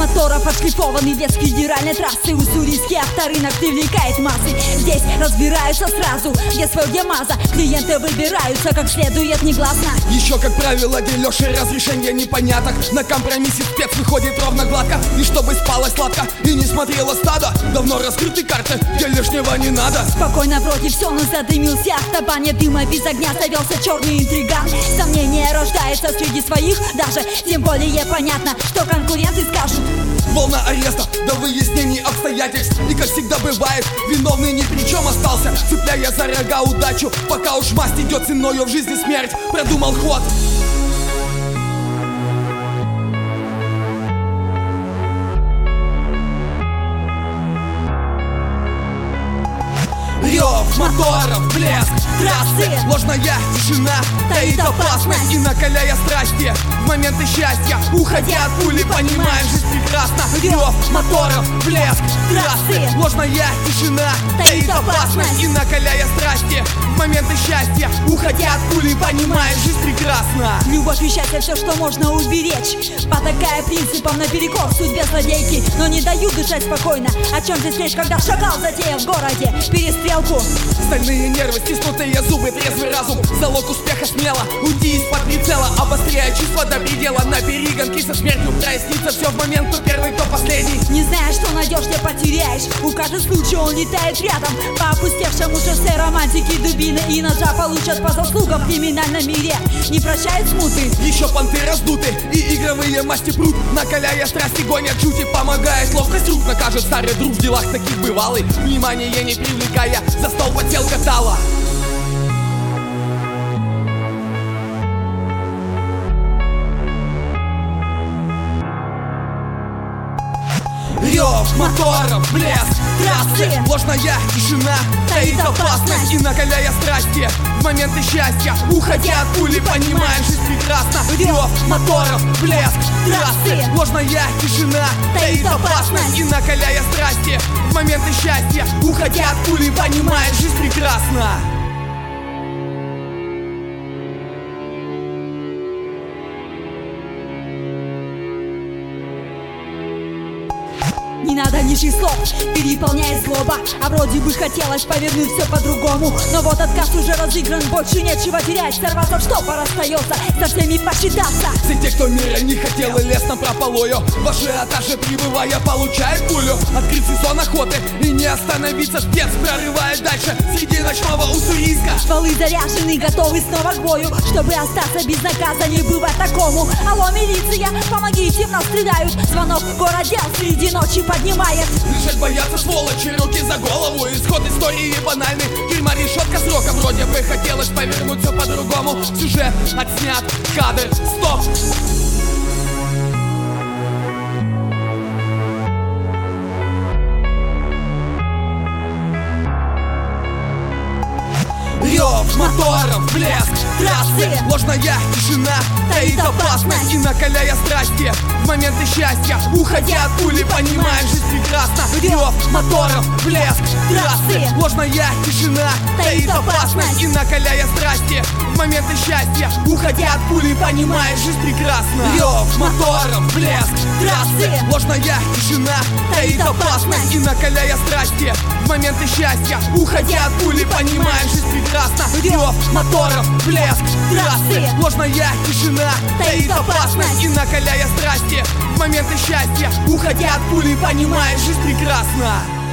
моторов отшлифованный лес федеральной трассы. Уссурийский авторынок привлекает массы. Здесь разбираются сразу, где свое, где маза. Клиенты выбираются как следует негласно. Еще, как правило, где Леша разрешение непоняток. На компромиссе спец выходит ровно гладко. И чтобы спалось сладко и не смотрело стадо. Давно раскрыты карты, где лишнего не надо. Спокойно вроде все, но задымился автобан. Дыма без огня завелся черный интриган. Сомнение рождается среди своих даже. Тем более понятно, что конкуренты скажут. Волна ареста до выяснений обстоятельств. И как всегда бывает, виновный ни при чем остался, цепляя за рога удачу. Пока уж масть идет ценою в жизни смерть. Продумал ход. Рев моторов, блеск трассы, ложная тишина, таит опасность и накаляя страсти. В моменты счастья, уходя от пули, понимаешь, жизнь прекрасна. Рев моторов, блеск трассы, ложная тишина, таит опасность и накаляя страсти. В моменты счастья, уходя от пули, понимаешь, жизнь прекрасна. Любовь и счастье, все, что можно уберечь. Потакая принципом наперекор судьбе злодейки, но не дают дышать спокойно. О чем здесь речь, когда шакал затеял в городе перестрелку? Стальные нервы, стиснутые зубы, трезвый разум. Залог успеха смело, уйти из-под прицела, обостряя чувства до предела. На перегонке со смертью прояснится все в момент, кто первый, кто последний. Не знаешь, что найдешь, ты потеряешь. У каждого случая он летает рядом. По опустевшему шоссе романтики, дубины и ножа получат по заслугам в криминальном мире. Не прощают смуты. Еще понты раздуты и игровые масти прут. Накаляя страсти, гонят жути, помогает ловкость рук. Накажет старый друг в делах таких бывалый, внимание не привлекая, за стол потел катала. Рев моторов, блеск трассы, ложная тишина, таит опасность и накаляя страсти. В моменты счастья, уходя от пули, понимаешь, жизнь прекрасна. Рев моторов, блеск трассы, ложная тишина, таит опасность и накаляя страсти. В моменты счастья, уходя от пули, понимаешь, жизнь прекрасна. Не надо лишних слов, переполняет злоба. А вроде бы хотелось повернуть все по-другому. Но вот отказ уже разыгран, больше нечего терять. Сорваться в штопор остается, со всеми посчитаться. Все те, кто мира не хотел и лез на прополою, в ажиотаже прибывая, получает пулю. Открыт сезон охоты и не остановиться, спец прорывает дальше среди ночного Уссурийска. Стволы заряжены, готовы снова к бою, чтобы остаться без наказа, не бывать такому. Алло, милиция, помогите, нас стреляют. Звонок городел среди ночи поднимает. Лежать боятся сволочи, руки за голову. Исход истории банальный, тюрьма, решетка срока. Вроде бы хотелось повернуть все по-другому. Сюжет отснят, кадр, стоп. Рев моторов, блеск трассы, ложная тишина, таит опасность и накаляя страсти. В моменты счастья, уходя от пули, понимаешь, жизнь прекрасна. Рев моторов, блеск трассы, ложная тишина, таит опасность и накаляя страсти. В моменты счастья, уходя от пули, понимаешь, жизнь прекрасна. Рев моторов, блеск трассы, ложная тишина, таит опасность и накаляя страсти. В моменты счастья, уходя от пули, понимаешь, жизнь прекрасна. Рев моторов, блеск трассы, ложная тишина, таит опасность и накаляя страсти. В моменты счастья, уходя от пули, понимаешь, жизнь прекрасна.